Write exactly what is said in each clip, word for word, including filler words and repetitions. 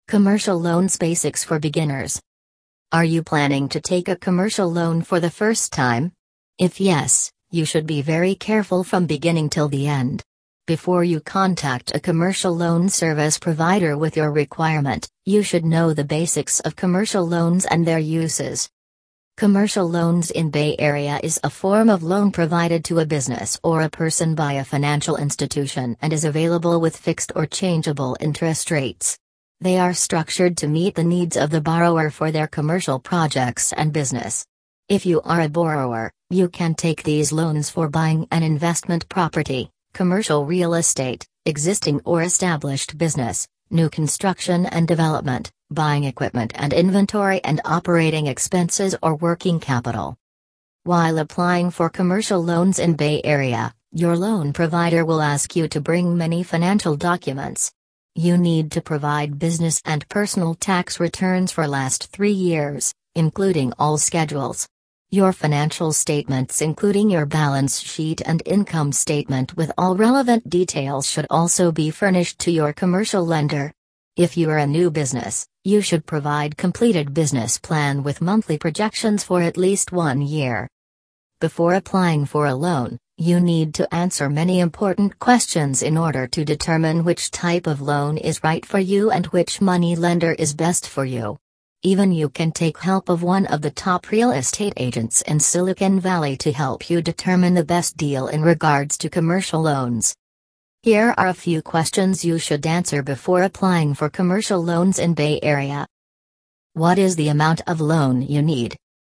Commercial loans basics for beginners. Are you planning to take a commercial loan for the first time? If yes, you should be very careful from beginning till the end. Before you contact a commercial loan service provider with your requirement, you should know the basics of commercial loans and their uses. Commercial loans in Bay Area is a form of loan provided to a business or a person by a financial institution and is available with fixed or changeable interest rates. They are structured to meet the needs of the borrower for their commercial projects and business. If you are a borrower, you can take these loans for buying an investment property, commercial real estate, existing or established business, new construction and development, buying equipment and inventory and operating expenses or working capital. While applying for commercial loans in Bay Area, your loan provider will ask you to bring many financial documents. You need to provide business and personal tax returns for last three years, including all schedules. Your financial statements including your balance sheet and income statement with all relevant details should also be furnished to your commercial lender. If you are a new business, you should provide completed business plan with monthly projections for at least one year. Before applying for a loan, you need to answer many important questions in order to determine which type of loan is right for you and which money lender is best for you. Even you can take help of one of the top real estate agents in Silicon Valley to help you determine the best deal in regards to commercial loans. Here are a few questions you should answer before applying for commercial loans in Bay Area. What is the amount of loan you need?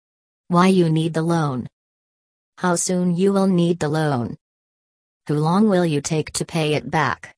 Why you need the loan? How soon you will need the loan? How long will you take to pay it back?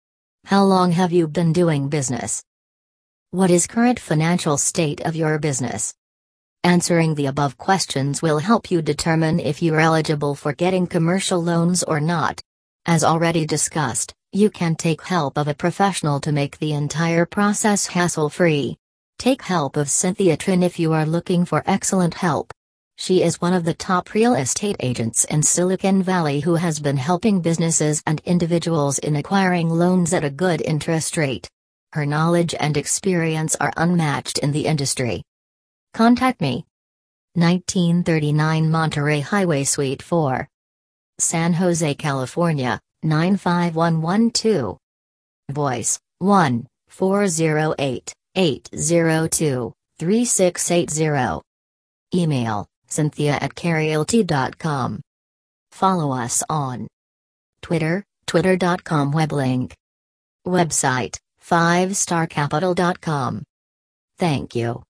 How long have you been doing business? What is current financial state of your business? Answering the above questions will help you determine if you're eligible for getting commercial loans or not. As already discussed, you can take help of a professional to make the entire process hassle-free. Take help of Cynthia Trin if you are looking for excellent help. She is one of the top real estate agents in Silicon Valley who has been helping businesses and individuals in acquiring loans at a good interest rate. Her knowledge and experience are unmatched in the industry. Contact me. nineteen thirty-nine Monterey Highway Suite four. San Jose, California, nine five one one two. Voice, one four zero eight, eight zero two, three six eight zero. Email, Cynthia at Carealty dot com. Follow us on Twitter, twitter dot com weblink. Website, five star capital dot com. Thank you.